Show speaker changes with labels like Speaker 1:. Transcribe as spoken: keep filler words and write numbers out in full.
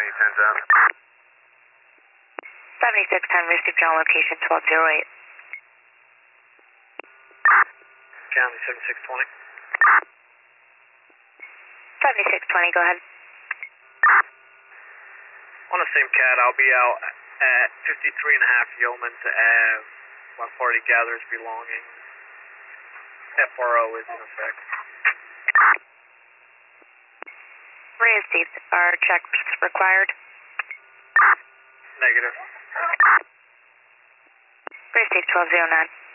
Speaker 1: twenty, ten out.
Speaker 2: seventy-six ten, received your location twelve oh eight.
Speaker 3: County seventy-six twenty.
Speaker 2: seventy-six twenty, go ahead.
Speaker 3: On the same cat, I'll be out at fifty-three and a half Yeoman's Ave when party gathers belongings. F R O is in effect.
Speaker 2: Received. Are checks required?
Speaker 3: Negative.
Speaker 2: Received twelve oh nine.